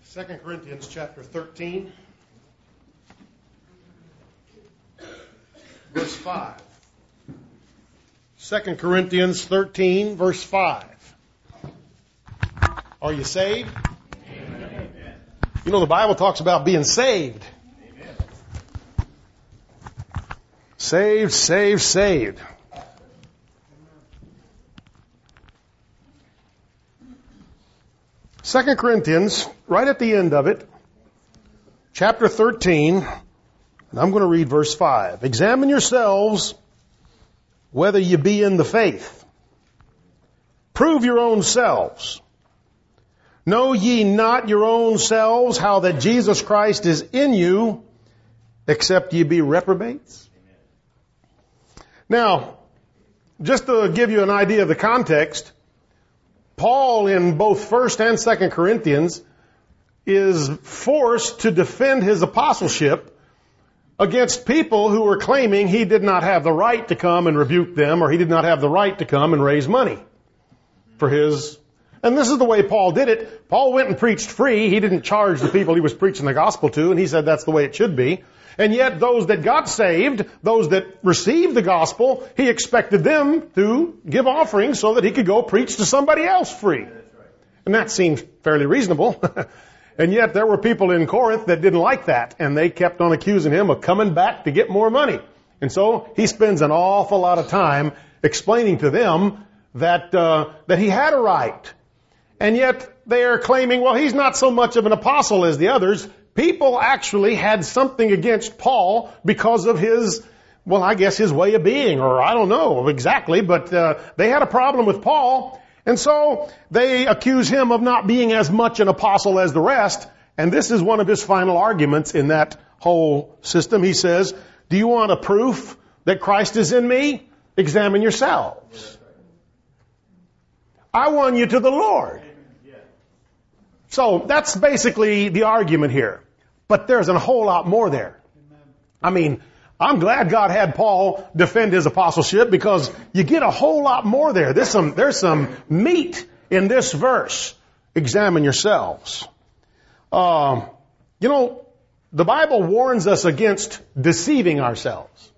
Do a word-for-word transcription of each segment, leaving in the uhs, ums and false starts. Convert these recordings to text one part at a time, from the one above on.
Second Corinthians chapter thirteen, verse five. Second Corinthians thirteen, verse five. Are you saved? Amen. You know, the Bible talks about being saved. Amen. Saved, saved, saved. Second Corinthians, right at the end of it, chapter thirteen, and I'm going to read verse five. Examine yourselves whether you be in the faith. Prove your own selves. Know ye not your own selves how that Jesus Christ is in you, except ye be reprobates? Now, just to give you an idea of the context, Paul in both First and Second Corinthians is forced to defend his apostleship against people who were claiming he did not have the right to come and rebuke them, or he did not have the right to come and raise money for his. And this is the way Paul did it. Paul went and preached free. He didn't charge the people he was preaching the gospel to, and he said that's the way it should be. And yet those that got saved, those that received the gospel, he expected them to give offerings so that he could go preach to somebody else free. And that seems fairly reasonable. And yet there were people in Corinth that didn't like that, and they kept on accusing him of coming back to get more money. And so he spends an awful lot of time explaining to them that uh, that he had a right. And yet they are claiming, well, he's not so much of an apostle as the others. People actually had something against Paul because of his, well, I guess his way of being, or I don't know exactly, but uh, they had a problem with Paul. And so they accuse him of not being as much an apostle as the rest. And this is one of his final arguments in that whole system. He says, do you want a proof that Christ is in me? Examine yourselves. I won you to the Lord. So that's basically the argument here. But there's a whole lot more there. I mean, I'm glad God had Paul defend his apostleship, because you get a whole lot more there. There's some, there's some meat in this verse. Examine yourselves. Um, you know, the Bible warns us against deceiving ourselves.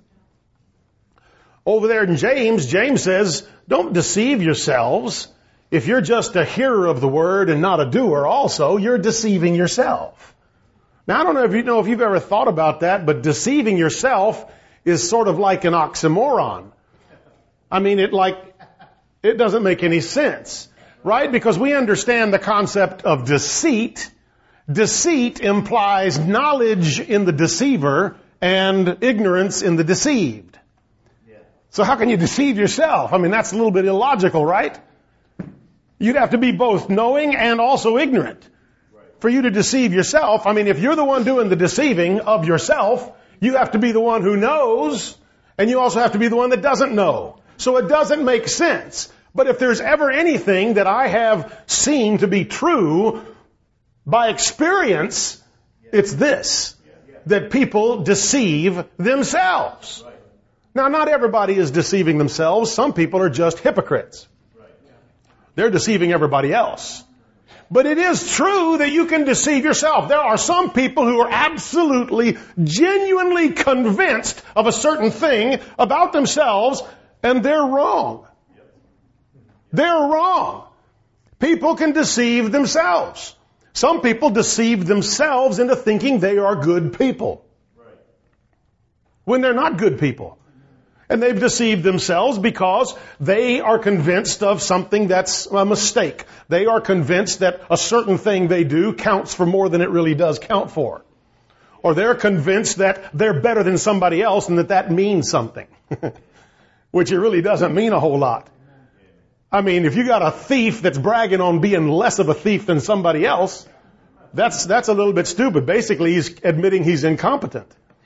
Over there in James, James says, don't deceive yourselves. If you're just a hearer of the word and not a doer also, you're deceiving yourself. Now, I don't know if you know if you've ever thought about that, but deceiving yourself is sort of like an oxymoron. I mean, it like, it doesn't make any sense, right? Because we understand the concept of deceit. Deceit implies knowledge in the deceiver and ignorance in the deceived. So how can you deceive yourself? I mean, that's a little bit illogical, right? You'd have to be both knowing and also ignorant for you to deceive yourself. I mean, if you're the one doing the deceiving of yourself, you have to be the one who knows, and you also have to be the one that doesn't know. So it doesn't make sense. But if there's ever anything that I have seen to be true by experience, it's this, that people deceive themselves. Now, not everybody is deceiving themselves. Some people are just hypocrites. They're deceiving everybody else. But it is true that you can deceive yourself. There are some people who are absolutely, genuinely convinced of a certain thing about themselves, and they're wrong. They're wrong. People can deceive themselves. Some people deceive themselves into thinking they are good people, when they're not good people. And they've deceived themselves because they are convinced of something that's a mistake. They are convinced that a certain thing they do counts for more than it really does count for. Or they're convinced that they're better than somebody else and that that means something. Which it really doesn't mean a whole lot. I mean, if you got a thief that's bragging on being less of a thief than somebody else, that's, that's a little bit stupid. Basically, he's admitting he's incompetent.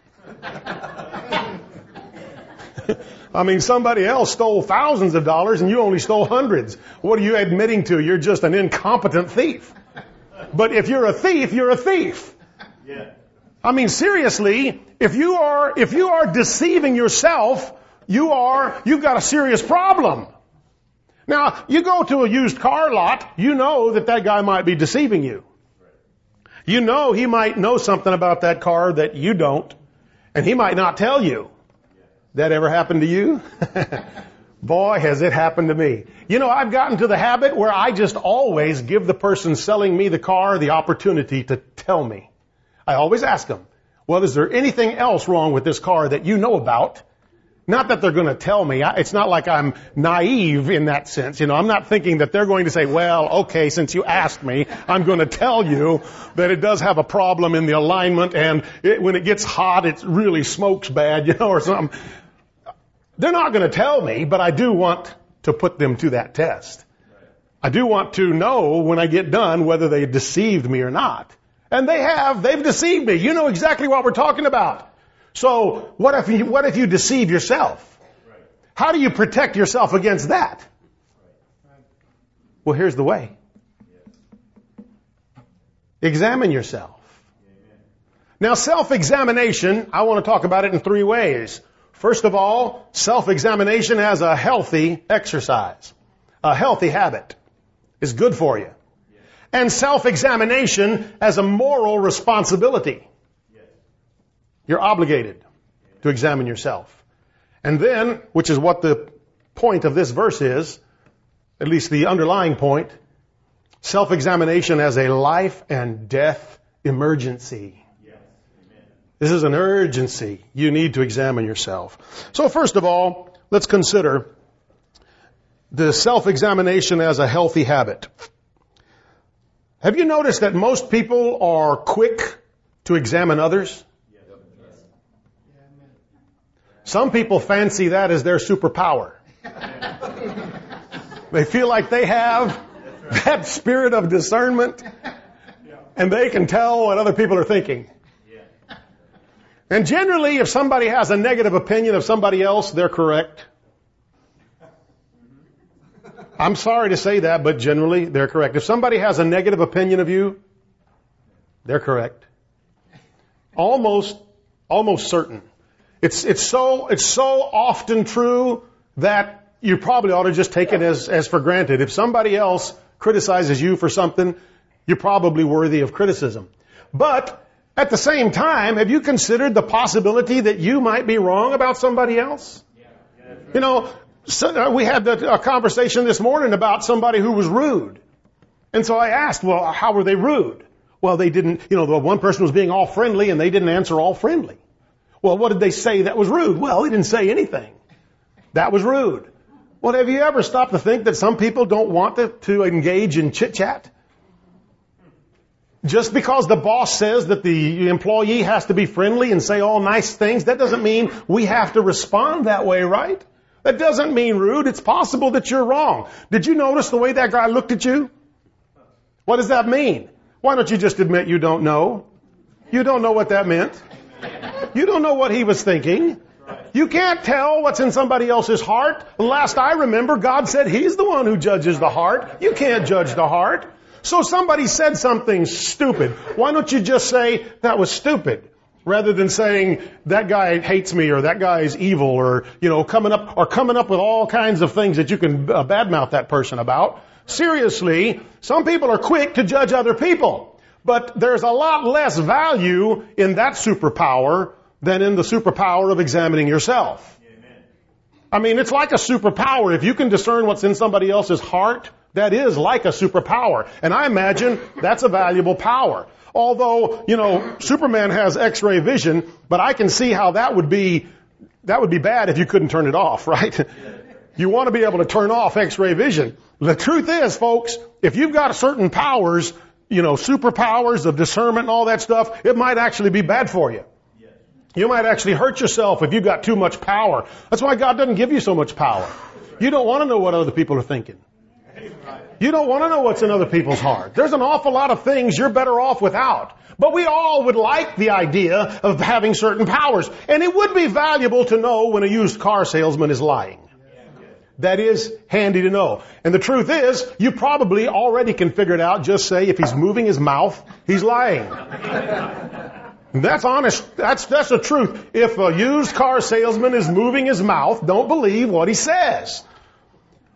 I mean, somebody else stole thousands of dollars and you only stole hundreds. What are you admitting to? You're just an incompetent thief. But if you're a thief, you're a thief. Yeah. I mean, seriously, if you are, if you are deceiving yourself, you are, you've got a serious problem. Now, you go to a used car lot, you know that that guy might be deceiving you. You know he might know something about that car that you don't, and he might not tell you. That ever happened to you? Boy, has it happened to me. You know, I've gotten to the habit where I just always give the person selling me the car the opportunity to tell me. I always ask them, well, is there anything else wrong with this car that you know about? Not that they're going to tell me. It's not like I'm naive in that sense. You know, I'm not thinking that they're going to say, well, okay, since you asked me, I'm going to tell you that it does have a problem in the alignment, and it, when it gets hot, it really smokes bad, you know, or something. They're not going to tell me, but I do want to put them to that test. I do want to know when I get done whether they deceived me or not. And they have. They've deceived me. You know exactly what we're talking about. So what if you, what if you deceive yourself? How do you protect yourself against that? Well, here's the way. Examine yourself. Now, self-examination, I want to talk about it in three ways. First of all, self-examination as a healthy exercise. A healthy habit is good for you. And self-examination as a moral responsibility. You're obligated to examine yourself. And then, which is what the point of this verse is, at least the underlying point, self-examination as a life and death emergency. This is an urgency. You need to examine yourself. So first of all, let's consider the self-examination as a healthy habit. Have you noticed that most people are quick to examine others? Some people fancy that as their superpower. They feel like they have that spirit of discernment, and they can tell what other people are thinking. And generally, if somebody has a negative opinion of somebody else, they're correct. I'm sorry to say that, but generally, they're correct. If somebody has a negative opinion of you, they're correct. Almost, almost certain. It's, it's so, it's so often true that you probably ought to just take it as, as for granted. If somebody else criticizes you for something, you're probably worthy of criticism. But at the same time, have you considered the possibility that you might be wrong about somebody else? You know, so we had a conversation this morning about somebody who was rude. And so I asked, well, how were they rude? Well, they didn't, you know, the one person was being all friendly and they didn't answer all friendly. Well, what did they say that was rude? Well, they didn't say anything. That was rude. Well, have you ever stopped to think that some people don't want to, to engage in chit-chat? Just because the boss says that the employee has to be friendly and say all nice things, that doesn't mean we have to respond that way, right? That doesn't mean rude. It's possible that you're wrong. Did you notice the way that guy looked at you? What does that mean? Why don't you just admit you don't know? You don't know what that meant. You don't know what he was thinking. You can't tell what's in somebody else's heart. Last I remember, God said He's the one who judges the heart. You can't judge the heart. So somebody said something stupid. Why don't you just say, that was stupid? Rather than saying, that guy hates me, or that guy is evil, or, you know, coming up, or coming up with all kinds of things that you can uh, badmouth that person about. Seriously, some people are quick to judge other people. But there's a lot less value in that superpower than in the superpower of examining yourself. I mean, it's like a superpower. If you can discern what's in somebody else's heart, that is like a superpower. And I imagine that's a valuable power. Although, you know, Superman has X-ray vision, but I can see how that would be, that would be bad if you couldn't turn it off, right? You want to be able to turn off X-ray vision. The truth is, folks, if you've got certain powers, you know, superpowers of discernment and all that stuff, it might actually be bad for you. You might actually hurt yourself if you've got too much power. That's why God doesn't give you so much power. You don't want to know what other people are thinking. You don't want to know what's in other people's heart. There's an awful lot of things you're better off without. But we all would like the idea of having certain powers. And it would be valuable to know when a used car salesman is lying. That is handy to know. And the truth is, you probably already can figure it out. Just say if he's moving his mouth, he's lying. That's honest. That's, that's the truth. If a used car salesman is moving his mouth, don't believe what he says.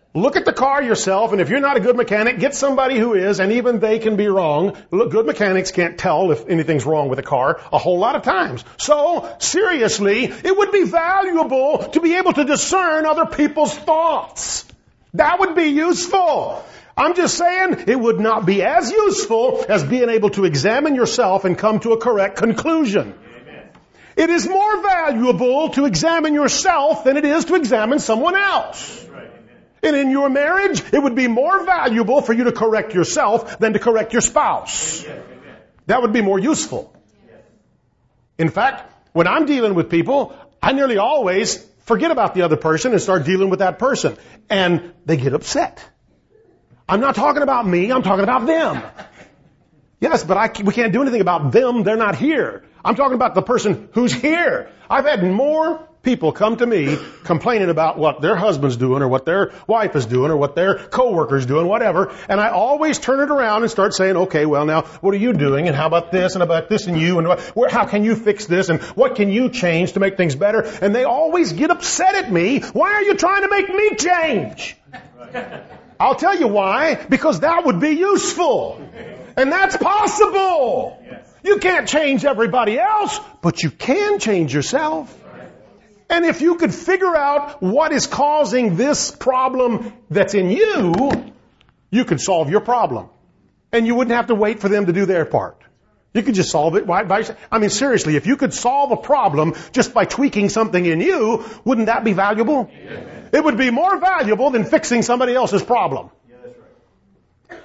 Look at the car yourself, and if you're not a good mechanic, get somebody who is, and even they can be wrong. Look, good mechanics can't tell if anything's wrong with a car a whole lot of times. So, seriously, it would be valuable to be able to discern other people's thoughts. That would be useful. I'm just saying it would not be as useful as being able to examine yourself and come to a correct conclusion. Amen. It is more valuable to examine yourself than it is to examine someone else. And in your marriage, it would be more valuable for you to correct yourself than to correct your spouse. That would be more useful. In fact, when I'm dealing with people, I nearly always forget about the other person and start dealing with that person. And they get upset. I'm not talking about me, I'm talking about them. Yes, but I, we can't do anything about them, they're not here. I'm talking about the person who's here. I've had more people come to me complaining about what their husband's doing or what their wife is doing or what their coworker's doing, whatever. And I always turn it around and start saying, okay, well now, what are you doing? And how about this and about this and you? And what, where, how can you fix this? And what can you change to make things better? And they always get upset at me. Why are you trying to make me change? I'll tell you why. Because that would be useful. And that's possible. You can't change everybody else, but you can change yourself. And if you could figure out what is causing this problem that's in you, you could solve your problem. And you wouldn't have to wait for them to do their part. You could just solve it by, by I mean, seriously, if you could solve a problem just by tweaking something in you, wouldn't that be valuable? Amen. It would be more valuable than fixing somebody else's problem. Yeah, that's right.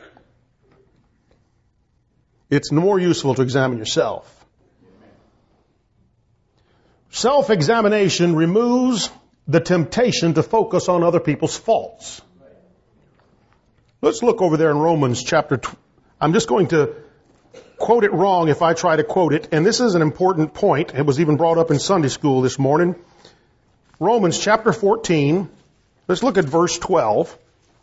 It's more useful to examine yourself. Self-examination removes the temptation to focus on other people's faults. Let's look over there in Romans chapter two. I'm just going to quote it wrong if I try to quote it, and this is an important point. It was even brought up in Sunday school this morning. Romans chapter fourteen. Let's look at verse twelve.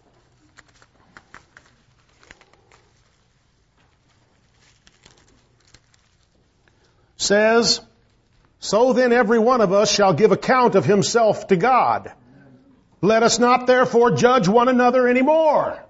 Says, so then every one of us shall give account of himself to God. Let us not therefore judge one another anymore.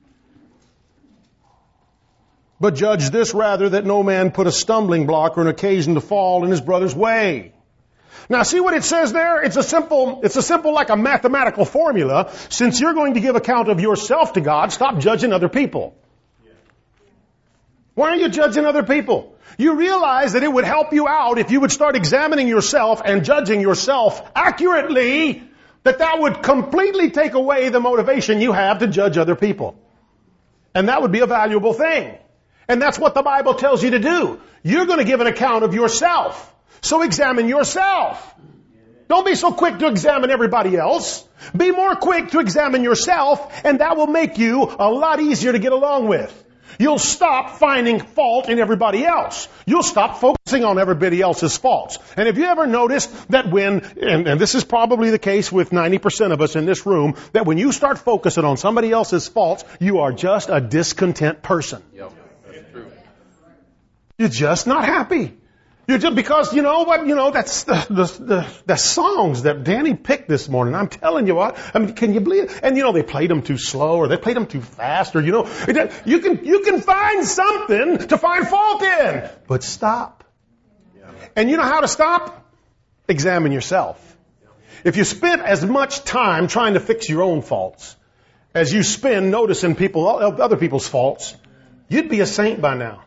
But judge this rather, that no man put a stumbling block or an occasion to fall in his brother's way. Now see what it says there? It's a simple, it's a simple like a mathematical formula. Since you're going to give account of yourself to God, stop judging other people. Why are you judging other people? You realize that it would help you out if you would start examining yourself and judging yourself accurately, that that would completely take away the motivation you have to judge other people. And that would be a valuable thing. And that's what the Bible tells you to do. You're going to give an account of yourself. So examine yourself. Don't be so quick to examine everybody else. Be more quick to examine yourself, and that will make you a lot easier to get along with. You'll stop finding fault in everybody else. You'll stop focusing on everybody else's faults. And have you ever noticed that when, and, and this is probably the case with ninety percent of us in this room, that when you start focusing on somebody else's faults, you are just a discontent person. Yep, that's true. You're just not happy. You're just, because you know what, you know, that's the, the, the, the songs that Danny picked this morning. I'm telling you what, I mean, can you believe it? And you know, they played them too slow or they played them too fast or, you know, you can, you can find something to find fault in, but stop. And you know how to stop? Examine yourself. If you spent as much time trying to fix your own faults as you spend noticing people, other people's faults, you'd be a saint by now.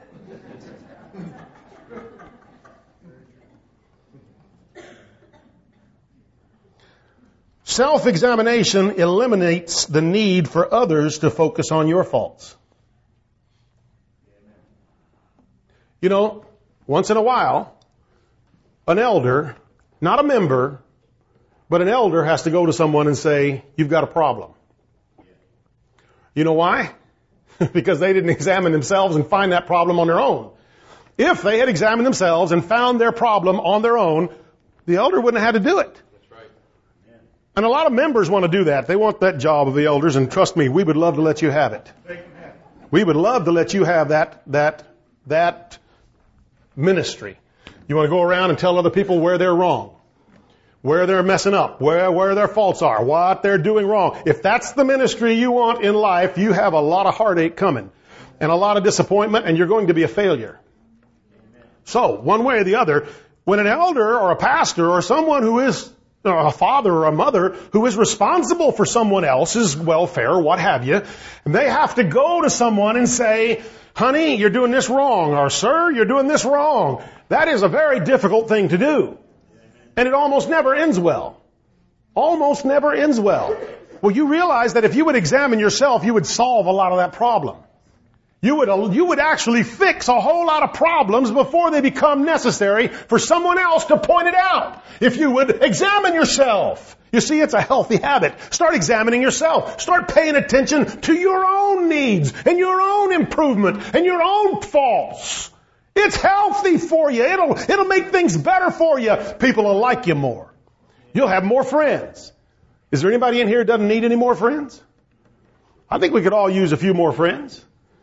Self-examination eliminates the need for others to focus on your faults. You know, once in a while, an elder, not a member, but an elder has to go to someone and say, you've got a problem. You know why? Because they didn't examine themselves and find that problem on their own. If they had examined themselves and found their problem on their own, the elder wouldn't have had to do it. And a lot of members want to do that. They want that job of the elders, and trust me, we would love to let you have it. We would love to let you have that, that, that ministry. You want to go around and tell other people where they're wrong. where they're messing up, where, where their faults are, what they're doing wrong. If that's the ministry you want in life, you have a lot of heartache coming and a lot of disappointment, and you're going to be a failure. So, one way or the other, when an elder or a pastor or someone who is or a father or a mother who is responsible for someone else's welfare or what have you, and they have to go to someone and say, honey, you're doing this wrong, or sir, you're doing this wrong. That is a very difficult thing to do. And it almost never ends well. Almost never ends well. Well, you realize that if you would examine yourself, you would solve a lot of that problem. You would, you would actually fix a whole lot of problems before they become necessary for someone else to point it out. If you would examine yourself. You see, it's a healthy habit. Start examining yourself. Start paying attention to your own needs and your own improvement and your own faults. It's healthy for you. It'll, it'll make things better for you. People will like you more. You'll have more friends. Is there anybody in here who doesn't need any more friends? I think we could all use a few more friends.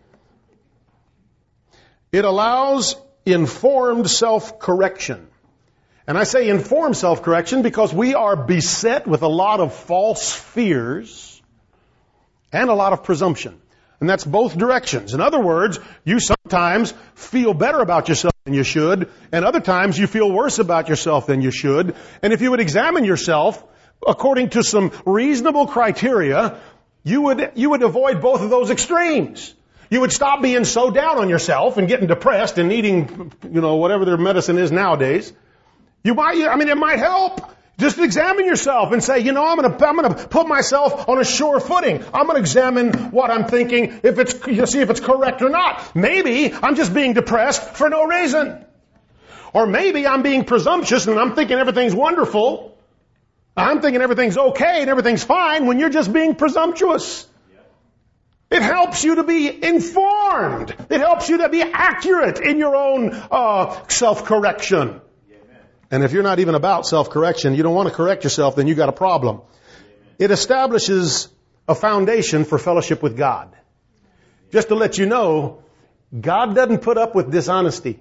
It allows informed self-correction. And I say informed self-correction because we are beset with a lot of false fears and a lot of presumption. And that's both directions. In other words, you sometimes feel better about yourself than you should, and other times you feel worse about yourself than you should. And if you would examine yourself according to some reasonable criteria, you would, you would avoid both of those extremes. You would stop being so down on yourself and getting depressed and needing, you know, whatever their medicine is nowadays. You might, I mean, it might help. Just examine yourself and say, you know, I'm going to, I'm going to put myself on a sure footing. I'm going to examine what I'm thinking, if it's, you see if it's correct or not. Maybe I'm just being depressed for no reason. Or maybe I'm being presumptuous and I'm thinking everything's wonderful. I'm thinking everything's okay and everything's fine when you're just being presumptuous. It helps you to be informed. It helps you to be accurate in your own uh, self-correction. And if you're not even about self-correction, you don't want to correct yourself, then you got a problem. It establishes a foundation for fellowship with God. Just to let you know, God doesn't put up with dishonesty.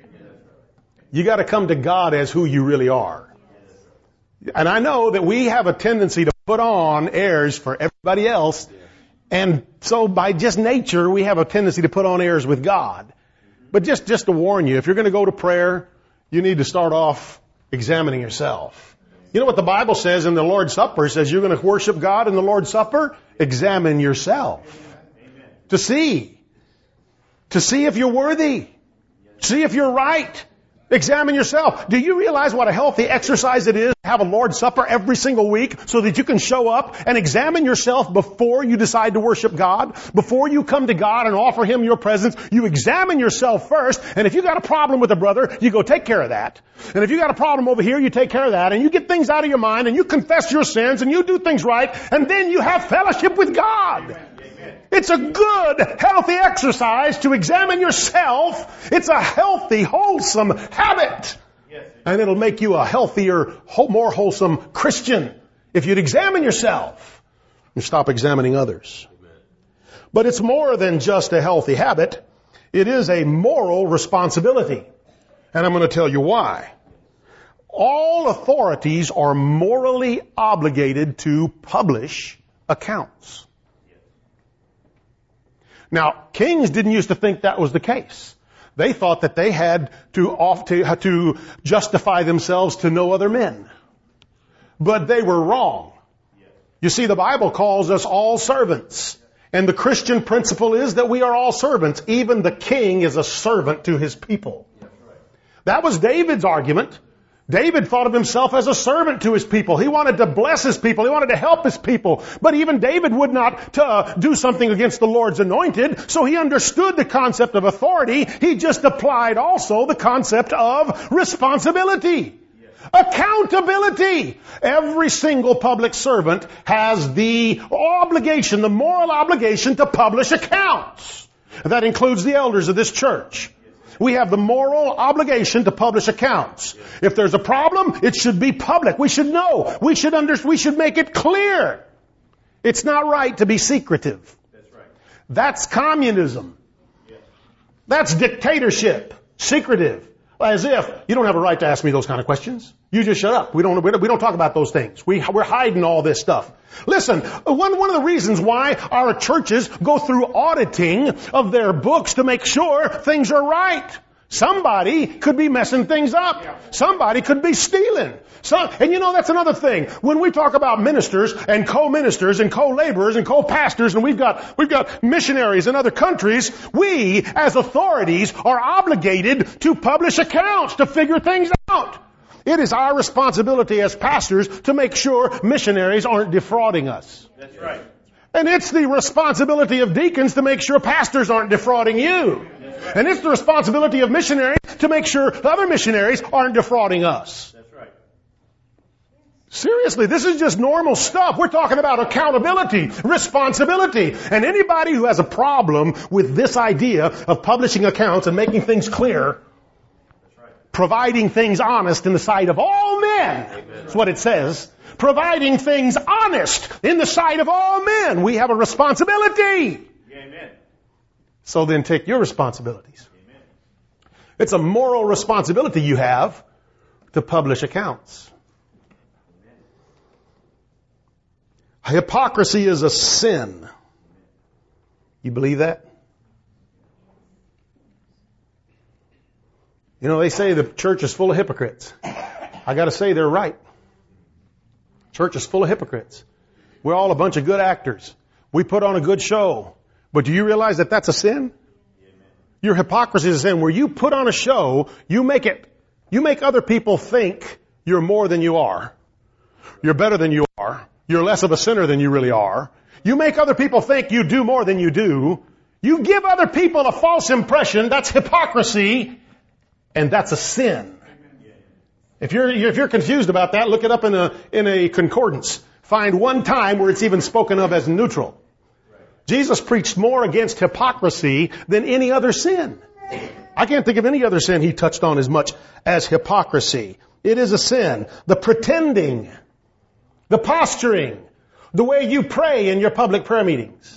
You got to come to God as who you really are. And I know that we have a tendency to put on airs for everybody else. And so by just nature, we have a tendency to put on airs with God. But just, just to warn you, if you're going to go to prayer, you need to start off examining yourself. You know what the Bible says in the Lord's Supper? It says you're going to worship God in the Lord's Supper? Examine yourself. Amen. To see. To see if you're worthy. See if you're right. Examine yourself. Do you realize what a healthy exercise it is to have a Lord's Supper every single week so that you can show up and examine yourself before you decide to worship God? Before you come to God and offer Him your presence, you examine yourself first. And if you got a problem with a brother, you go take care of that. And if you got a problem over here, you take care of that. And you get things out of your mind and you confess your sins and you do things right. And then you have fellowship with God. It's a good, healthy exercise to examine yourself. It's a healthy, wholesome habit. And it'll make you a healthier, more wholesome Christian if you'd examine yourself and stop examining others. But it's more than just a healthy habit. It is a moral responsibility. And I'm going to tell you why. All authorities are morally obligated to publish accounts. Now, kings didn't used to think that was the case. They thought that they had to, off to, to justify themselves to no other men. But they were wrong. You see, the Bible calls us all servants. And the Christian principle is that we are all servants. Even the king is a servant to his people. That was David's argument. David thought of himself as a servant to his people. He wanted to bless his people. He wanted to help his people. But even David would not uh, do something against the Lord's anointed. So he understood the concept of authority. He just applied also the concept of responsibility. Yes. Accountability. Every single public servant has the obligation, the moral obligation to publish accounts. That includes the elders of this church. We have the moral obligation to publish accounts. If there's a problem, it should be public. We should know. We should under, we should make it clear. It's not right to be secretive. That's right. That's communism. Yes. That's dictatorship. Secretive. As if you don't have a right to ask me those kind of questions. You just shut up. We don't, we don't, we don't talk about those things. We, we're hiding all this stuff. Listen, one, one of the reasons why our churches go through auditing of their books to make sure things are right. Somebody could be messing things up. Somebody could be stealing. So, and you know, that's another thing. When we talk about ministers and co-ministers and co-laborers and co-pastors, and we've got, we've got missionaries in other countries, we as authorities are obligated to publish accounts to figure things out. It is our responsibility as pastors to make sure missionaries aren't defrauding us. That's right. And it's the responsibility of deacons to make sure pastors aren't defrauding you. And it's the responsibility of missionaries to make sure other missionaries aren't defrauding us. That's right. Seriously, this is just normal stuff. We're talking about accountability, responsibility. And anybody who has a problem with this idea of publishing accounts and making things clear, providing things honest in the sight of all men, that's what it says. Providing things honest in the sight of all men. We have a responsibility. Amen. So then take your responsibilities. Amen. It's a moral responsibility you have to publish accounts. Amen. Hypocrisy is a sin. You believe that? You know, they say the church is full of hypocrites. I got to say they're right. Church is full of hypocrites. We're all a bunch of good actors. We put on a good show. But do you realize that that's a sin? Your hypocrisy is a sin. Where you put on a show, you make it, you make other people think you're more than you are. You're better than you are. You're less of a sinner than you really are. You make other people think you do more than you do. You give other people a false impression. That's hypocrisy. And that's a sin. If you're, if you're confused about that, look it up in a, in a concordance. Find one time where it's even spoken of as neutral. Jesus preached more against hypocrisy than any other sin. I can't think of any other sin he touched on as much as hypocrisy. It is a sin. The pretending, the posturing, the way you pray in your public prayer meetings.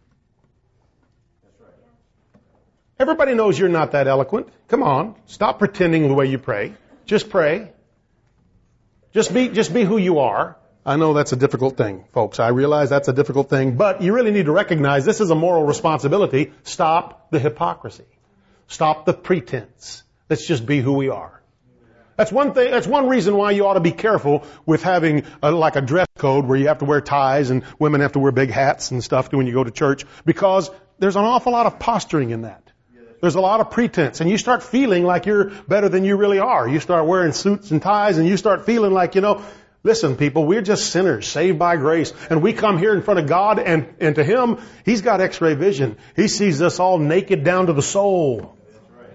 Everybody knows you're not that eloquent. Come on, stop pretending the way you pray. Just pray. Just be, just be who you are. I know that's a difficult thing, folks. I realize that's a difficult thing, but you really need to recognize this is a moral responsibility. Stop the hypocrisy. Stop the pretense. Let's just be who we are. That's one thing, that's one reason why you ought to be careful with having a, like a dress code where you have to wear ties and women have to wear big hats and stuff when you go to church, because there's an awful lot of posturing in that. There's a lot of pretense, and you start feeling like you're better than you really are. You start wearing suits and ties, and you start feeling like, you know, listen, people, we're just sinners saved by grace, and we come here in front of God, and, and to Him, He's got X-ray vision. He sees us all naked down to the soul. That's right.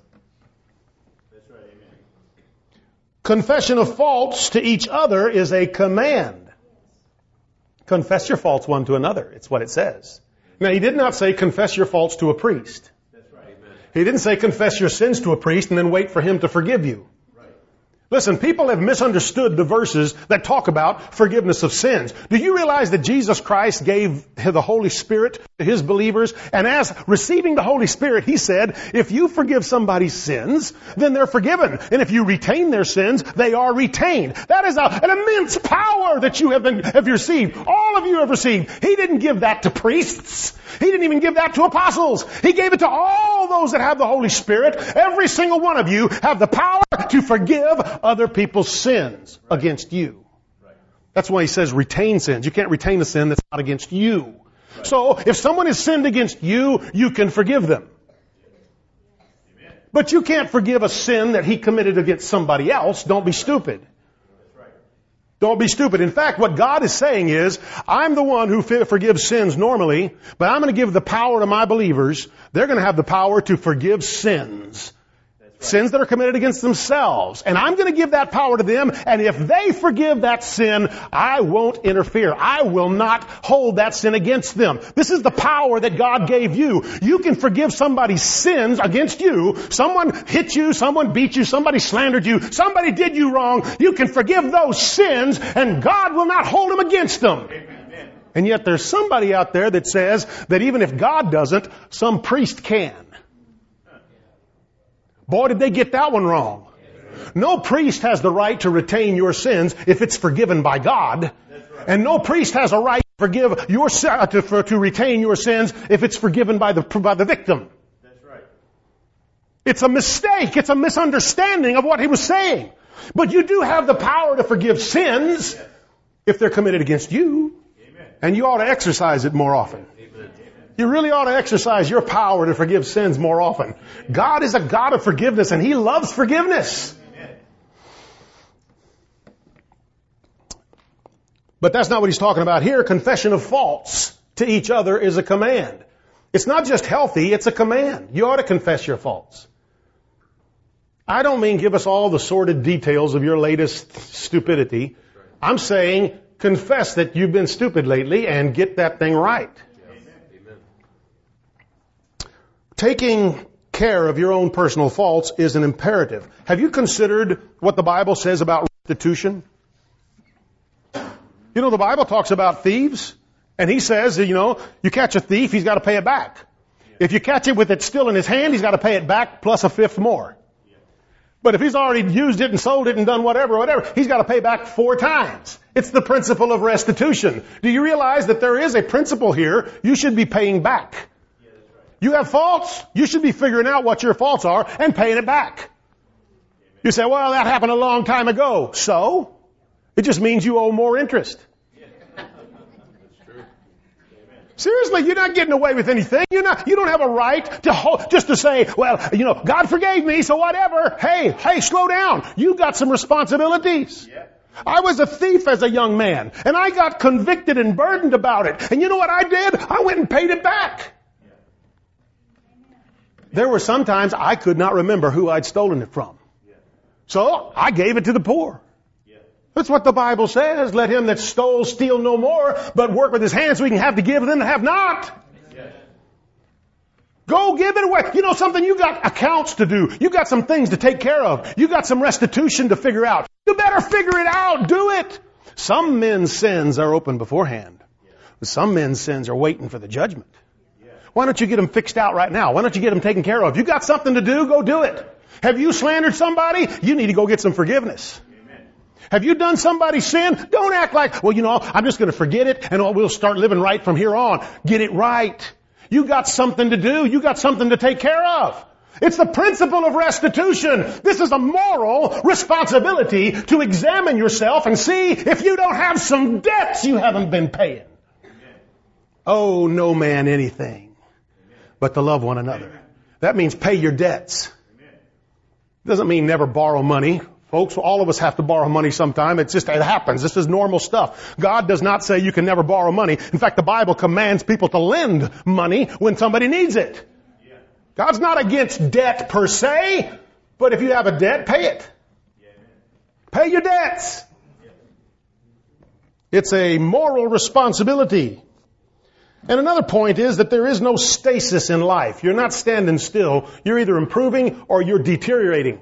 That's right. Amen. Confession of faults to each other is a command. Confess your faults one to another. It's what it says. Now, He did not say confess your faults to a priest. He didn't say confess your sins to a priest and then wait for him to forgive you. Right. Listen, people have misunderstood the verses that talk about forgiveness of sins. Do you realize that Jesus Christ gave the Holy Spirit to His believers? And as receiving the Holy Spirit, He said, if you forgive somebody's sins, then they're forgiven. And if you retain their sins, they are retained. That is a, an immense power that you have, been, have received. All of you have received. He didn't give that to priests. He didn't even give that to apostles. He gave it to all those that have the Holy Spirit. Every single one of you have the power to forgive other people's sins right. against you. Right. That's why He says retain sins. You can't retain a sin that's not against you. Right. So if someone has sinned against you, you can forgive them. Amen. But you can't forgive a sin that he committed against somebody else. Don't be stupid. Don't be stupid. In fact, what God is saying is, I'm the one who forgives sins normally, but I'm going to give the power to my believers. They're going to have the power to forgive sins. Right. Sins that are committed against themselves. And I'm going to give that power to them, and if they forgive that sin, I won't interfere. I will not hold that sin against them. This is the power that God gave you. You can forgive somebody's sins against you. Someone hit you, someone beat you, somebody slandered you, somebody did you wrong. You can forgive those sins, and God will not hold them against them. Amen. And yet there's somebody out there that says that even if God doesn't, some priest can. Boy, did they get that one wrong. No priest has the right to retain your sins if it's forgiven by God. And no priest has a right to forgive your to, for, to retain your sins if it's forgiven by the by the victim. That's right. It's a mistake. It's a misunderstanding of what he was saying. But you do have the power to forgive sins Yes. if they're committed against you. Amen. And you ought to exercise it more often. Amen. You really ought to exercise your power to forgive sins more often. God is a God of forgiveness, and He loves forgiveness. Amen. But that's not what He's talking about here. Confession of faults to each other is a command. It's not just healthy, it's a command. You ought to confess your faults. I don't mean give us all the sordid details of your latest stupidity. I'm saying confess that you've been stupid lately and get that thing right. Amen. Taking care of your own personal faults is an imperative. Have you considered what the Bible says about restitution? You know, the Bible talks about thieves, and he says, you know, you catch a thief, he's got to pay it back. If you catch it with it still in his hand, he's got to pay it back plus a fifth more. But if he's already used it and sold it and done whatever, whatever, he's got to pay back four times. It's the principle of restitution. Do you realize that there is a principle here? You should be paying back. Yeah, that's right. You have faults, you should be figuring out what your faults are and paying it back. You say, well, that happened a long time ago. So? It just means you owe more interest. Seriously, you're not getting away with anything. You're not, you don't have a right to hold, just to say, well, you know, God forgave me, so whatever. Hey, hey, slow down. You've got some responsibilities. Yeah. I was a thief as a young man, and I got convicted and burdened about it. And you know what I did? I went and paid it back. Yeah. There were some times I could not remember who I'd stolen it from. Yeah. So I gave it to the poor. That's what the Bible says. Let him that stole steal no more, but work with his hands so he can have to give them that have not. Yes. Go give it away. You know something? You got accounts to do. You got some things to take care of. You got some restitution to figure out. You better figure it out. Do it. Some men's sins are open beforehand. Some men's sins are waiting for the judgment. Why don't you get them fixed out right now? Why don't you get them taken care of? You got something to do? Go do it. Have you slandered somebody? You need to go get some forgiveness. Have you done somebody's sin? Don't act like, well, you know, I'm just going to forget it and we'll start living right from here on. Get it right. You got something to do. You got something to take care of. It's the principle of restitution. This is a moral responsibility to examine yourself and see if you don't have some debts you haven't been paying. Oh, no man anything but to love one another. That means pay your debts. Doesn't mean never borrow money. Folks, all of us have to borrow money sometime. It's just, it happens. This is normal stuff. God does not say you can never borrow money. In fact, the Bible commands people to lend money when somebody needs it. Yeah. God's not against debt per se, but if you have a debt, pay it. Yeah. Pay your debts. Yeah. It's a moral responsibility. And another point is that there is no stasis in life. You're not standing still. You're either improving or you're deteriorating.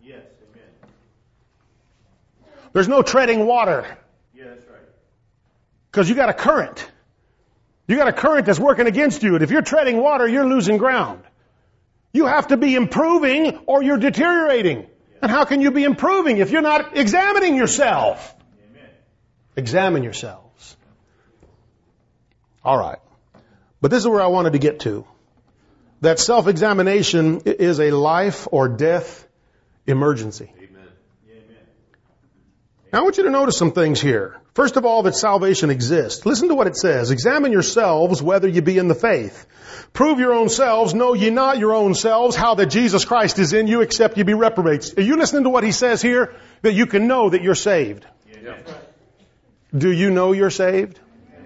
There's no treading water. Yeah, that's right. Because you got a current. You got a current that's working against you. And if you're treading water, you're losing ground. You have to be improving or you're deteriorating. And how can you be improving if you're not examining yourself? Amen. Examine yourselves. All right. But this is where I wanted to get to. That self-examination is a life or death emergency. Now I want you to notice some things here. First of all, that salvation exists. Listen to what it says. Examine yourselves whether you be in the faith. Prove your own selves. Know ye not your own selves how that Jesus Christ is in you except ye be reprobates. Are you listening to what he says here? That you can know that you're saved. Yeah. Do you know you're saved?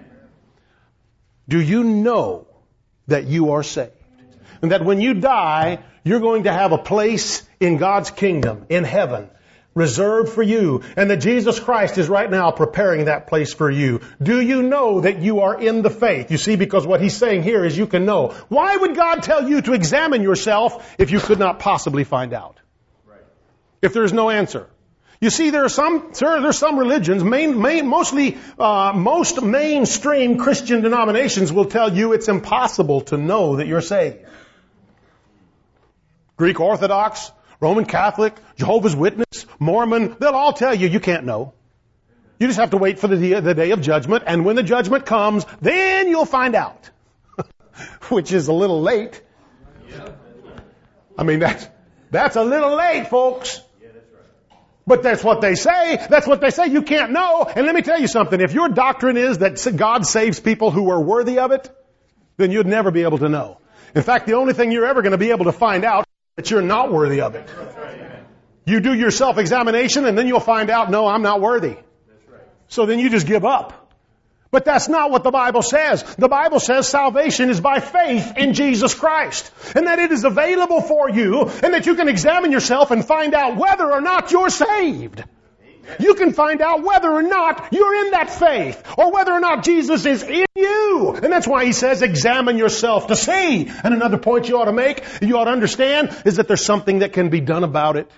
Do you know that you are saved? And that when you die, you're going to have a place in God's kingdom, in heaven, reserved for you, and that Jesus Christ is right now preparing that place for you. Do you know that you are in the faith? You see, because what he's saying here is you can know. Why would God tell you to examine yourself if you could not possibly find out? Right. If there's no answer. You see, there are some, sir, there's some religions, main, main, mostly, uh, most mainstream Christian denominations will tell you it's impossible to know that you're saved. Greek Orthodox, Roman Catholic, Jehovah's Witness, Mormon, they'll all tell you you can't know. You just have to wait for the, the day of judgment, and when the judgment comes, then you'll find out. Which is a little late. I mean, that's, that's a little late, folks. But that's what they say. That's what they say. You can't know. And let me tell you something. If your doctrine is that God saves people who are worthy of it, then you'd never be able to know. In fact, the only thing you're ever going to be able to find out is that you're not worthy of it. You do your self-examination and then you'll find out, no, I'm not worthy. So then you just give up. But that's not what the Bible says. The Bible says salvation is by faith in Jesus Christ. And that it is available for you and that you can examine yourself and find out whether or not you're saved. You can find out whether or not you're in that faith or whether or not Jesus is in you. And that's why he says examine yourself to see. And another point you ought to make, you ought to understand, is that there's something that can be done about it.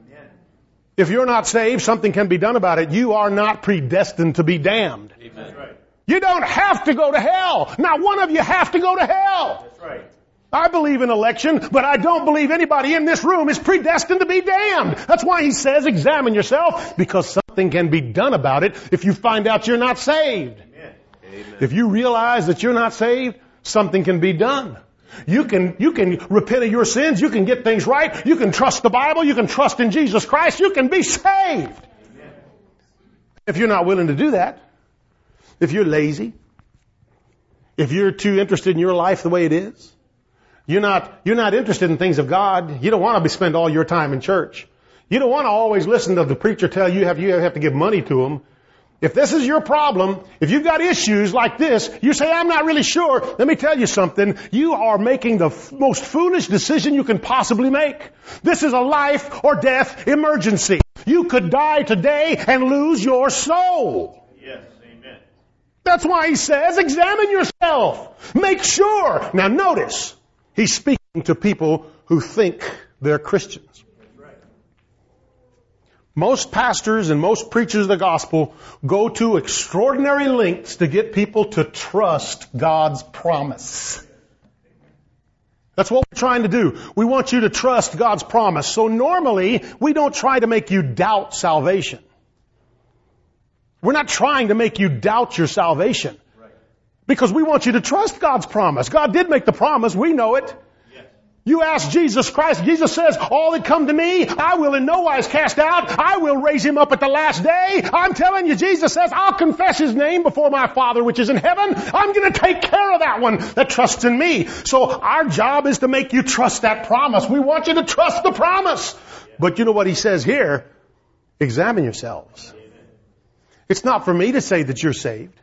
If you're not saved, something can be done about it. You are not predestined to be damned. Amen. You don't have to go to hell. Not one of you have to go to hell. That's right. I believe in election, but I don't believe anybody in this room is predestined to be damned. That's why he says examine yourself, because something can be done about it if you find out you're not saved. Amen. Amen. If you realize that you're not saved, something can be done. You can, you can repent of your sins. You can get things right. You can trust the Bible. You can trust in Jesus Christ. You can be saved. Amen. If you're not willing to do that, if you're lazy, if you're too interested in your life the way it is, you're not, you're not interested in things of God. You don't want to spend all your time in church. You don't want to always listen to the preacher tell you have, you have to give money to him. If this is your problem, if you've got issues like this, you say, I'm not really sure. Let me tell you something. You are making the f- most foolish decision you can possibly make. This is a life or death emergency. You could die today and lose your soul. Yes, amen. That's why he says, examine yourself. Make sure. Now notice, he's speaking to people who think they're Christians. Most pastors and most preachers of the gospel go to extraordinary lengths to get people to trust God's promise. That's what we're trying to do. We want you to trust God's promise. So normally, we don't try to make you doubt salvation. We're not trying to make you doubt your salvation. Because we want you to trust God's promise. God did make the promise. We know it. You ask Jesus Christ, Jesus says, all that come to me, I will in no wise cast out. I will raise him up at the last day. I'm telling you, Jesus says, I'll confess his name before my Father which is in heaven. I'm going to take care of that one that trusts in me. So our job is to make you trust that promise. We want you to trust the promise. But you know what he says here? Examine yourselves. It's not for me to say that you're saved.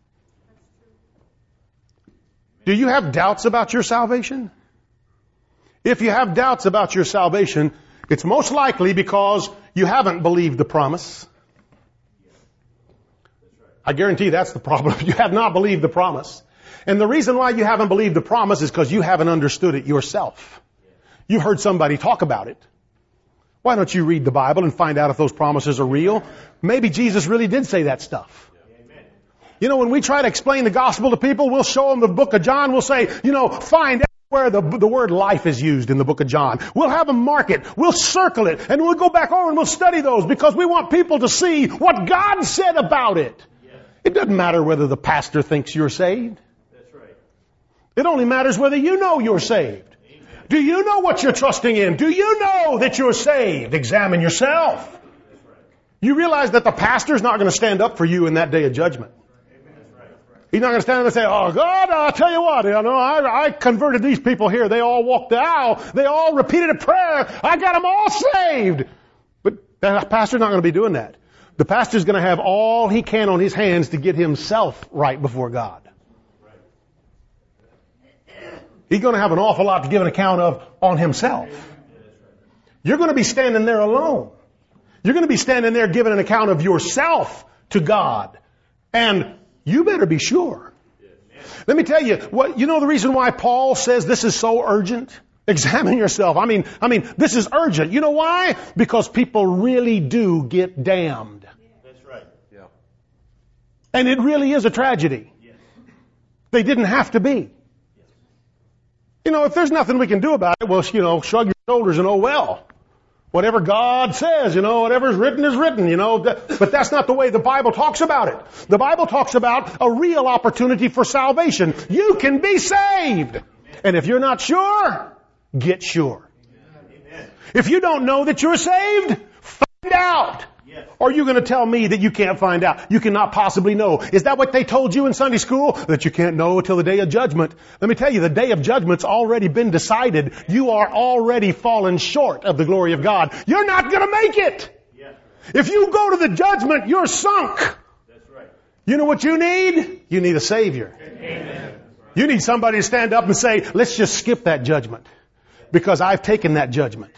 Do you have doubts about your salvation? If you have doubts about your salvation, it's most likely because you haven't believed the promise. I guarantee that's the problem. You have not believed the promise. And the reason why you haven't believed the promise is because you haven't understood it yourself. You heard somebody talk about it. Why don't you read the Bible and find out if those promises are real? Maybe Jesus really did say that stuff. You know, when we try to explain the gospel to people, we'll show them the book of John. We'll say, you know, find out where the, the word life is used in the book of John. We'll have them mark it. We'll circle it. And we'll go back over and we'll study those because we want people to see what God said about it. Yeah. It doesn't matter whether the pastor thinks you're saved. That's right. It only matters whether you know you're saved. Amen. Do you know what you're trusting in? Do you know that you're saved? Examine yourself. That's right. You realize that the pastor's not going to stand up for you in that day of judgment. He's not going to stand up and say, oh, God, I'll tell you what, you know, I, I converted these people here. They all walked the aisle. They all repeated a prayer. I got them all saved. But the pastor's not going to be doing that. The pastor's going to have all he can on his hands to get himself right before God. He's going to have an awful lot to give an account of on himself. You're going to be standing there alone. You're going to be standing there giving an account of yourself to God. And you better be sure. Let me tell you, what, you know the reason why Paul says this is so urgent? Examine yourself. I mean, I mean, this is urgent. You know why? Because people really do get damned. That's right. Yeah. And it really is a tragedy. Yes. They didn't have to be. Yes. You know, if there's nothing we can do about it, well, you know, shrug your shoulders and oh well. Whatever God says, you know, whatever's written is written, you know. But that's not the way the Bible talks about it. The Bible talks about a real opportunity for salvation. You can be saved. And if you're not sure, get sure. If you don't know that you're saved, find out. Or are you going to tell me that you can't find out? You cannot possibly know. Is that what they told you in Sunday school? That you can't know until the day of judgment. Let me tell you, the day of judgment's already been decided. You are already fallen short of the glory of God. You're not going to make it. If you go to the judgment, you're sunk. That's right. You know what you need? You need a Savior. Amen. You need somebody to stand up and say, let's just skip that judgment because I've taken that judgment.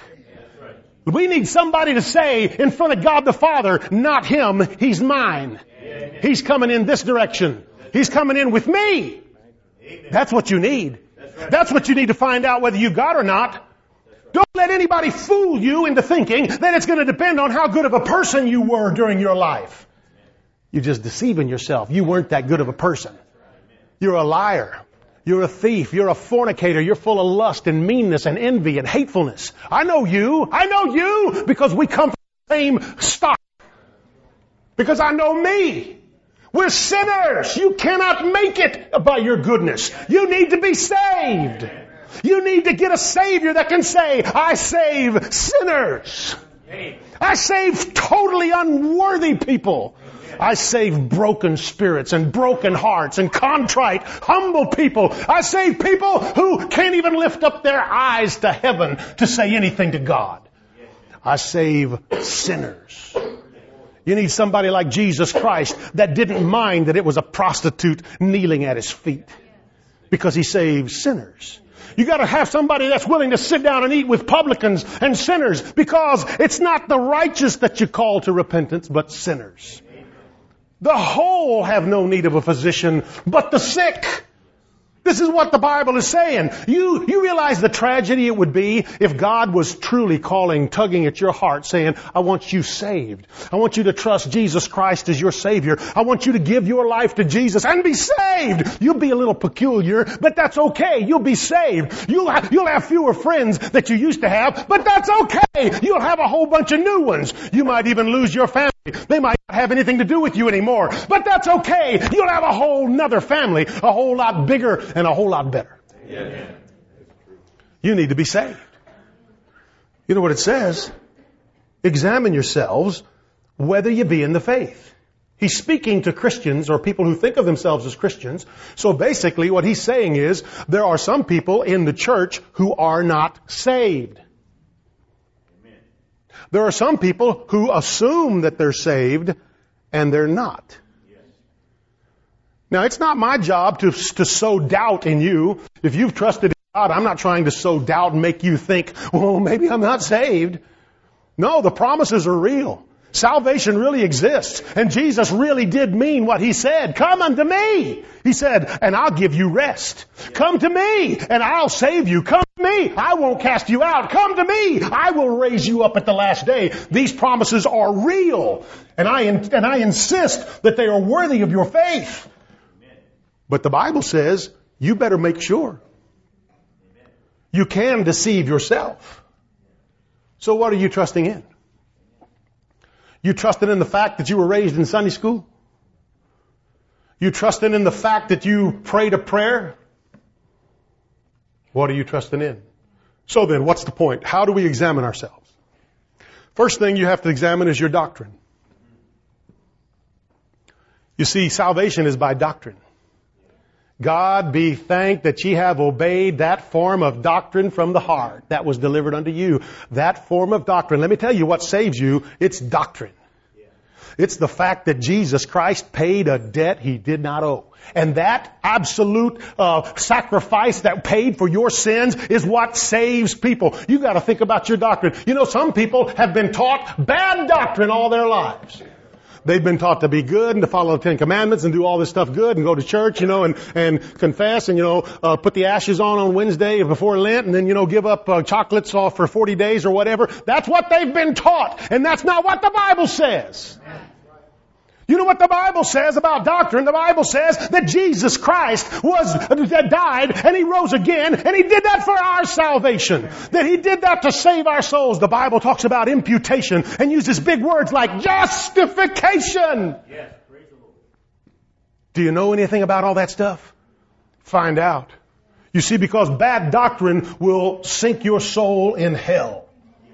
We need somebody to say in front of God the Father, not him, he's mine. He's coming in this direction. He's coming in with me. That's what you need. That's what you need to find out whether you got or not. Don't let anybody fool you into thinking that it's going to depend on how good of a person you were during your life. You're just deceiving yourself. You weren't that good of a person. You're a liar. You're a thief. You're a fornicator. You're full of lust and meanness and envy and hatefulness. I know you. I know you because we come from the same stock. Because I know me. We're sinners. You cannot make it by your goodness. You need to be saved. You need to get a Savior that can say, I save sinners. I save totally unworthy people. I save broken spirits and broken hearts and contrite, humble people. I save people who can't even lift up their eyes to heaven to say anything to God. I save sinners. You need somebody like Jesus Christ that didn't mind that it was a prostitute kneeling at his feet because he saves sinners. You got to have somebody that's willing to sit down and eat with publicans and sinners because it's not the righteous that you call to repentance, but sinners. The whole have no need of a physician, but the sick. This is what the Bible is saying. You, you realize the tragedy it would be if God was truly calling, tugging at your heart, saying, I want you saved. I want you to trust Jesus Christ as your Savior. I want you to give your life to Jesus and be saved. You'll be a little peculiar, but that's okay. You'll be saved. You'll have, you'll have fewer friends that you used to have, but that's okay. You'll have a whole bunch of new ones. You might even lose your family. They might not have anything to do with you anymore, but that's okay. You'll have a whole nother family, a whole lot bigger and a whole lot better. Yeah. You need to be saved. You know what it says? Examine yourselves whether you be in the faith. He's speaking to Christians or people who think of themselves as Christians. So basically what he's saying is there are some people in the church who are not saved. There are some people who assume that they're saved and they're not. Now, it's not my job to, to sow doubt in you. If you've trusted in God, I'm not trying to sow doubt and make you think, well, maybe I'm not saved. No, the promises are real. Salvation really exists. And Jesus really did mean what he said. Come unto me. He said, and I'll give you rest. Come to me and I'll save you. Come to me. I won't cast you out. Come to me. I will raise you up at the last day. These promises are real. And I, and I insist that they are worthy of your faith. But the Bible says you better make sure. You can deceive yourself. So what are you trusting in? You trusting in the fact that you were raised in Sunday school? You trusting in the fact that you prayed a prayer? What are you trusting in? So then, what's the point? How do we examine ourselves? First thing you have to examine is your doctrine. You see, salvation is by doctrine. God be thanked that ye have obeyed that form of doctrine from the heart that was delivered unto you. That form of doctrine. Let me tell you what saves you. It's doctrine. It's the fact that Jesus Christ paid a debt he did not owe. And that absolute uh, sacrifice that paid for your sins is what saves people. You got to think about your doctrine. You know, some people have been taught bad doctrine all their lives. They've been taught to be good and to follow the Ten Commandments and do all this stuff good and go to church, you know, and, and confess and, you know, uh, put the ashes on on Wednesday before Lent and then, you know, give up uh, chocolates off for forty days or whatever. That's what they've been taught. And that's not what the Bible says. You know what the Bible says about doctrine? The Bible says that Jesus Christ was, that died and He rose again, and He did that for our salvation. That He did that to save our souls. The Bible talks about imputation and uses big words like justification. Yes, praise the Lord. Do you know anything about all that stuff? Find out. You see, because bad doctrine will sink your soul in hell.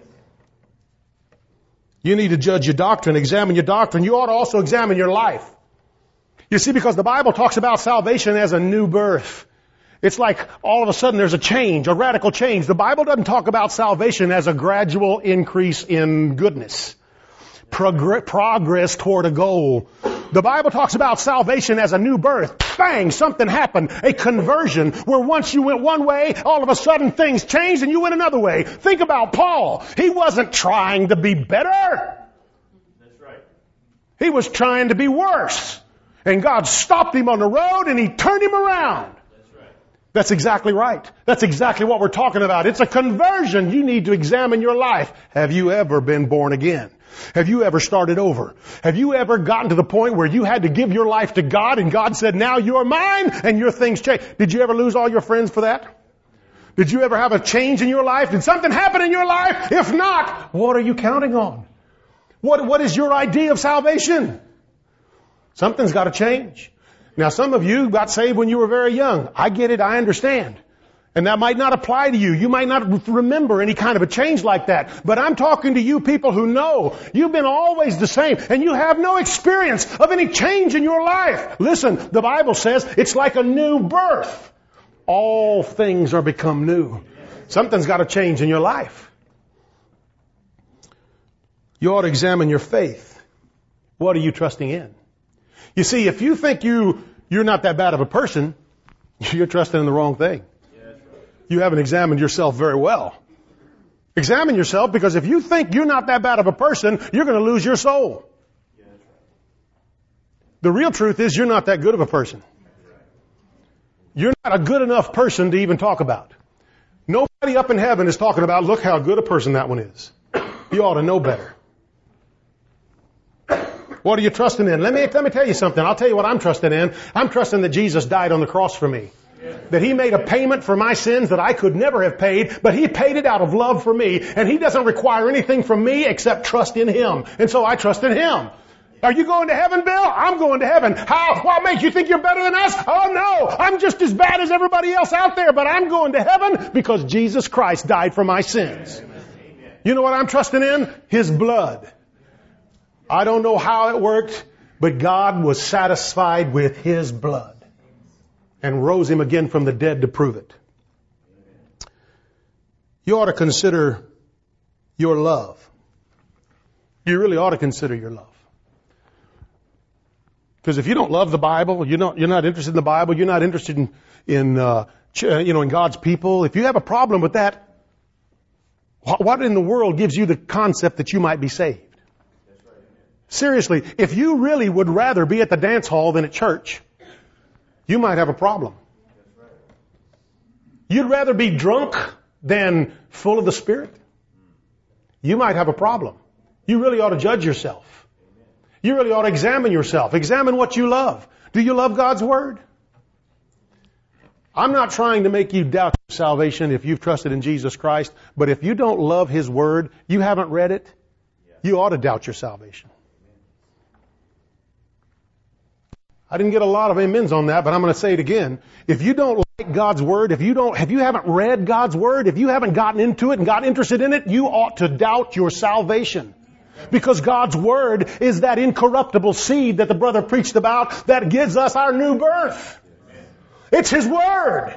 You need to judge your doctrine, examine your doctrine. You ought to also examine your life. You see, because the Bible talks about salvation as a new birth. It's like all of a sudden there's a change, a radical change. The Bible doesn't talk about salvation as a gradual increase in goodness. Progr- progress toward a goal. The Bible talks about salvation as a new birth. Bang! Something happened. A conversion where once you went one way, all of a sudden things changed and you went another way. Think about Paul. He wasn't trying to be better. That's right. He was trying to be worse. And God stopped him on the road and He turned him around. That's right. That's exactly right. That's exactly what we're talking about. It's a conversion. You need to examine your life. Have you ever been born again? Have you ever started over? Have you ever gotten to the point where you had to give your life to God and God said, now you're mine, and your things change? Did you ever lose all your friends for that? Did you ever have a change in your life? Did something happen in your life? If not, what are you counting on? What, what is your idea of salvation? Something's got to change. Now, some of you got saved when you were very young. I get it. I understand. And that might not apply to you. You might not remember any kind of a change like that. But I'm talking to you people who know you've been always the same and you have no experience of any change in your life. Listen, the Bible says it's like a new birth. All things are become new. Something's got to change in your life. You ought to examine your faith. What are you trusting in? You see, if you think you, you're not that bad of a person, you're trusting in the wrong thing. You haven't examined yourself very well. Examine yourself, because if you think you're not that bad of a person, you're going to lose your soul. The real truth is you're not that good of a person. You're not a good enough person to even talk about. Nobody up in heaven is talking about, look how good a person that one is. You ought to know better. What are you trusting in? Let me, let me tell you something. I'll tell you what I'm trusting in. I'm trusting that Jesus died on the cross for me. That He made a payment for my sins that I could never have paid, but He paid it out of love for me, and He doesn't require anything from me except trust in Him. And so I trust in Him. Are you going to heaven, Bill? I'm going to heaven. How? What makes you think you're better than us? Oh no, I'm just as bad as everybody else out there, but I'm going to heaven because Jesus Christ died for my sins. You know what I'm trusting in? His blood. I don't know how it worked, but God was satisfied with His blood and rose Him again from the dead to prove it. You ought to consider your love. You really ought to consider your love. Because if you don't love the Bible, you're not, you're not interested in the Bible, you're not interested in, in uh, you know, in God's people, if you have a problem with that, what in the world gives you the concept that you might be saved? Seriously, if you really would rather be at the dance hall than at church, you might have a problem. You'd rather be drunk than full of the Spirit? You might have a problem. You really ought to judge yourself. You really ought to examine yourself. Examine what you love. Do you love God's Word? I'm not trying to make you doubt your salvation if you've trusted in Jesus Christ, but if you don't love His Word, you haven't read it, you ought to doubt your salvation. I didn't get a lot of amens on that, but I'm going to say it again. If you don't like God's Word, if you don't, if you haven't read God's Word, if you haven't gotten into it and got interested in it, you ought to doubt your salvation. Because God's Word is that incorruptible seed that the brother preached about that gives us our new birth. It's His Word.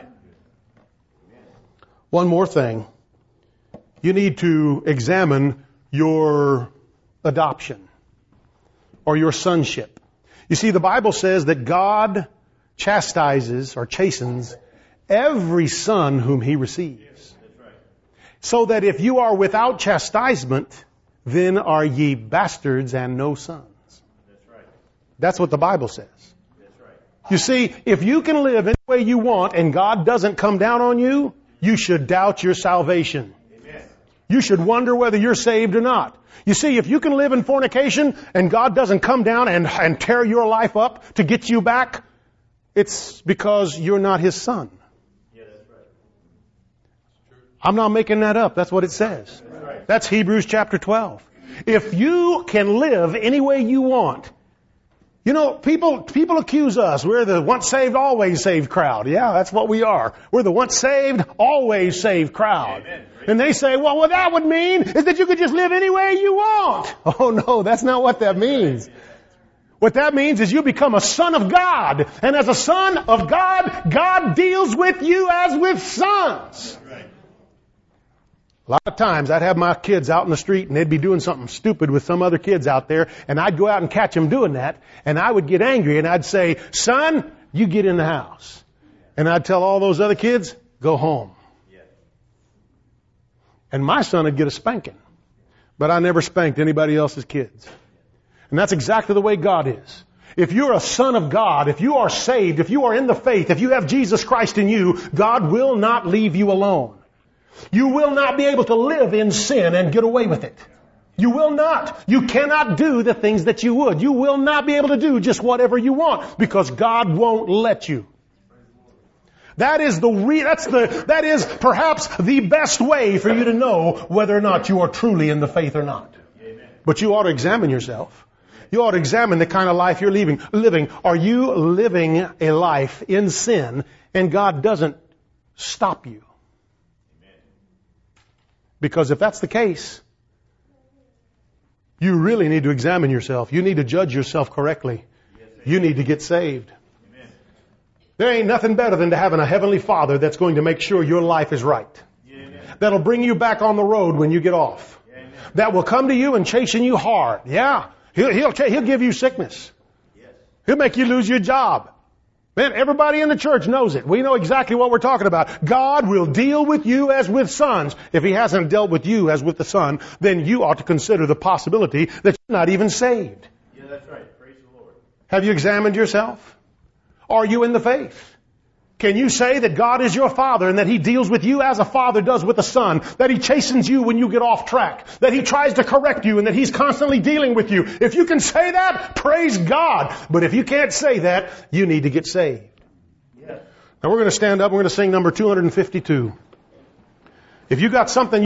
One more thing. You need to examine your adoption or your sonship. You see, the Bible says that God chastises or chastens every son whom He receives. So that if you are without chastisement, then are ye bastards and no sons. That's what the Bible says. You see, if you can live any way you want and God doesn't come down on you, you should doubt your salvation. You should wonder whether you're saved or not. You see, if you can live in fornication and God doesn't come down and, and tear your life up to get you back, it's because you're not His son. Yeah, that's right. I'm not making that up. That's what it says. That's right. That's Hebrews chapter twelve. If you can live any way you want, you know, people, people accuse us. We're the once saved, always saved crowd. Yeah, that's what we are. We're the once saved, always saved crowd. Amen. And they say, well, what that would mean is that you could just live any way you want. Oh no, that's not what that means. What that means is you become a son of God. And as a son of God, God deals with you as with sons. A lot of times I'd have my kids out in the street and they'd be doing something stupid with some other kids out there, and I'd go out and catch them doing that, and I would get angry and I'd say, son, you get in the house. And I'd tell all those other kids, go home. And my son would get a spanking. But I never spanked anybody else's kids. And that's exactly the way God is. If you're a son of God, if you are saved, if you are in the faith, if you have Jesus Christ in you, God will not leave you alone. You will not be able to live in sin and get away with it. You will not. You cannot do the things that you would. You will not be able to do just whatever you want because God won't let you. That is the re- that's the that is perhaps the best way for you to know whether or not you are truly in the faith or not. But you ought to examine yourself. You ought to examine the kind of life you're living. Living. Are you living a life in sin and God doesn't stop you? Because if that's the case, you really need to examine yourself. You need to judge yourself correctly. You need to get saved. There ain't nothing better than to having a heavenly Father that's going to make sure your life is right. That'll bring you back on the road when you get off. That will come to you and chasten you hard. Yeah. He'll, he'll, he'll give you sickness. He'll make you lose your job. Man, everybody in the church knows it. We know exactly what we're talking about. God will deal with you as with sons. If He hasn't dealt with you as with the Son, then you ought to consider the possibility that you're not even saved. Yeah, that's right. Praise the Lord. Have you examined yourself? Are you in the faith? Can you say that God is your Father and that He deals with you as a father does with a son? That He chastens you when you get off track? That He tries to correct you and that He's constantly dealing with you? If you can say that, praise God. But if you can't say that, you need to get saved. Yes. Now we're going to stand up. We're going to sing number two hundred fifty-two. If you got something